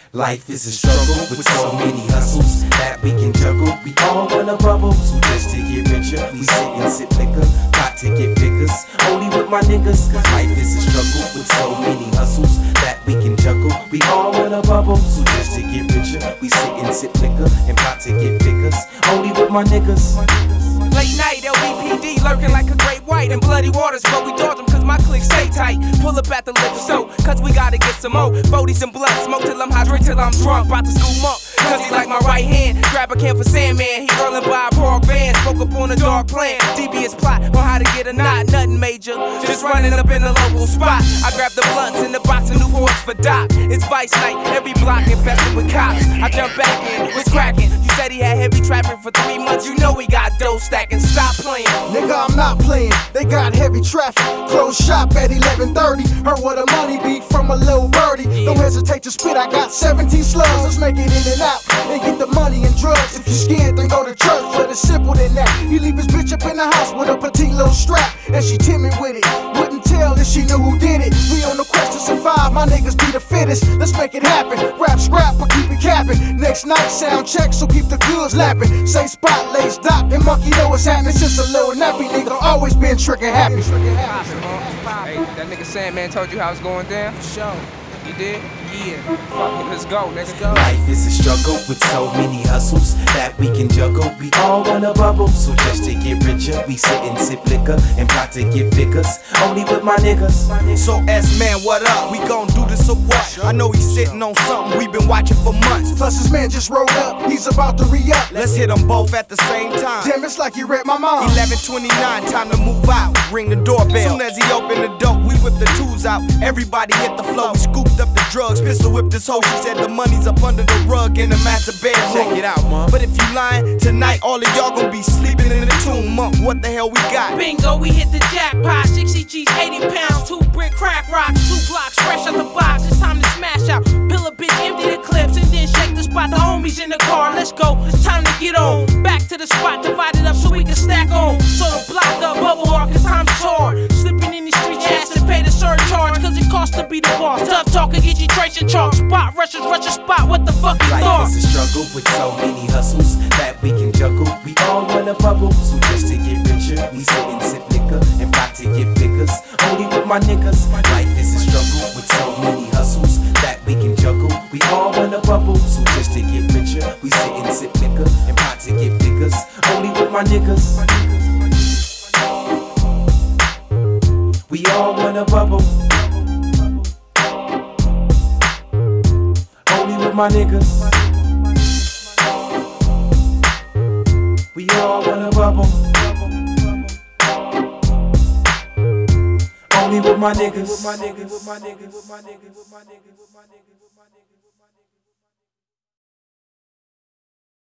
Life is a struggle with so many hustles that we can juggle. We all wanna bubble, so just to get richer, we sit and sip liquor, got to get figures. Only with my niggas, cause life is a struggle with so many hustles that we can juggle. We all wanna bubble, so just to get richer, we sit and sip liquor and got to get figures. Only with my niggas. Late night, LBPD lurking like a great white in bloody waters, but we dodge them cause my clique stay tight. Pull up at the liquor store, cause we gotta get some more 40s and blunt, smoke till I'm high, drink till I'm drunk. Bout to school monk, cause he like my right hand. Grab a can for Sandman, he rolling by a park van. Spoke up on a dark plan, devious plot on how to get a knot. Nothing major, just running up in the local spot. I grab the blunts in the box of Newports for Doc. It's Vice Night, every block infested with cops. I jump back in, what's cracking? You said he had heavy traffic for 3 months, you know he got dough stacking. Stop playing. Nigga, I'm not playing. They got heavy traffic. Close shop at 11:30. Heard where the money be from a little birdie. Don't hesitate to spit. I got 17 slugs. Let's make it in and out and get the money and drugs. If you scared, then go to church. But it's simple than that. He leave his bitch up in the house with a petite little strap, and she timid with it. Wouldn't tell if she knew who did it. We on the quest to survive. My niggas be the fittest. Let's make it happen. Rap scrap, but keep it capping. Next night sound check, so keep the goods lapping. Say spot, lace, doc, and monkey know what's happening. Since a little nappy nigga, always been trigger happy. Hey, that nigga Sandman told you how it's going down? For sure. He did? Yeah. Fuck it, let's go, nigga. Life is a struggle with so many hustles that we can juggle. We all wanna bubble, so just to get richer, we sit and sip liquor and plot to get figures. Only with my niggas. So S-Man, what up? We gon' do this or what? I know he's sitting on something we've been watching for months. Plus his man just rolled up, he's about to re-up. Let's hit them both at the same time. Damn, it's like he read my mind. 11:29, time to move out. Ring the doorbell. Soon as he opened the door, we whipped the tools out. Everybody hit the floor. We scooped up the drugs, pistol whipped this hoe. She said the money's up under the rug in the master bedroom. Check it out, man. But if you lying, tonight all of y'all gon' be sleeping in the tomb. What the hell we got? Bingo, we hit the jackpot. 60 G's, 80 pounds, 2 brick crack rocks, 2 blocks fresh out the box. It's time to smash out. Pill a bitch, empty the clips, and then shake the spot. The homies in the car, let's go. It's time to get on. Back to the spot, divide it up so we can stack on. So the block up, bubble walk, it's time to tour. Slipping in these streets, ass and pay the surcharge, cause it costs to be the boss. Tough talking, get you tracing chalk. Spot rushers, rush a spot, what the fuck you thought? Life is a struggle with so many hustles that we can juggle. We all wanna bubble, so just to get richer, we sit and sip liquor and plot to get figures. Only with my niggas. Life is a struggle with so many hustles that we can juggle. We all wanna bubble, so just to get richer, we sit and sip liquor and plot to get figures. Only with my niggas. We all wanna bubble. Only with my niggas. We all wanna bubble. Only with my niggas.